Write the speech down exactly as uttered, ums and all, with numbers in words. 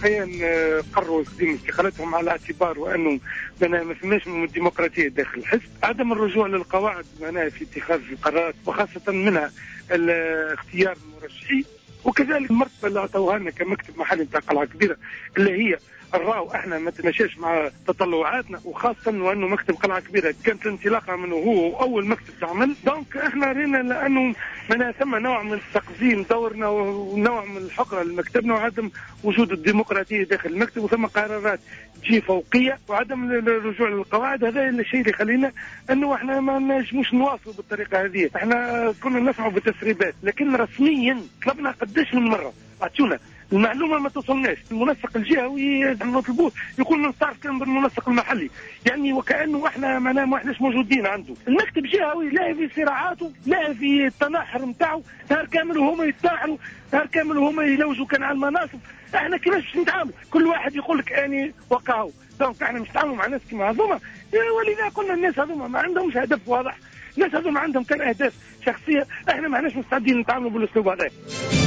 الكيان قرروا تقديم استقالتهم على اعتبار وانه ما فماش من الديمقراطيه داخل الحزب، عدم الرجوع للقواعد معناها في اتخاذ القرارات وخاصه منها اختيار المرشحين، وكذلك المرتبه اللي اعطوها لنا كمكتب محلي نتاع قلعه كبيره اللي هي الراو احنا ما تمشاش مع تطلعاتنا، وخاصه وانه مكتب قلعه كبيره كانت انطلاقه منه هو اول مكتب تعمل، دونك احنا رينا لانه من ثم نوع من تقزيم دورنا ونوع من الحقره لمكتبنا وعدم وجود الديمقراطيه داخل المكتب، وثم قرارات تجي فوقيه وعدم الرجوع للقواعد. هذا الشيء اللي خلينا انه احنا ما نجموش نواصلوا بالطريقه هذه. احنا كنا نسمعوا بالتسريبات لكن رسميا طلبنا قداش من مره اعطونا المعلومه ما توصلناش. المنسق الجهوي نطلبوه يكون من طرف كان بالمنسق المحلي، يعني وكانه احنا ما ما احناش موجودين عنده. المكتب الجهوي لا في صراعاته لا في التناحر نتاعو، نهار كامل وهما يتناحروا، نهار كامل وهما يلوجوا كان على المناصب. احنا كيفاش نتعامل؟ كل واحد يقول لك اني وقعوا، دونك احنا مش نتعاملوا مع ناس كيما هذوما، ولذا قلنا الناس هذوما ما عندهمش هدف واضح، الناس هذوما عندهم كان اهداف شخصيه، احنا ما احناش مستعدين نتعاملوا بالاسلوب هذا.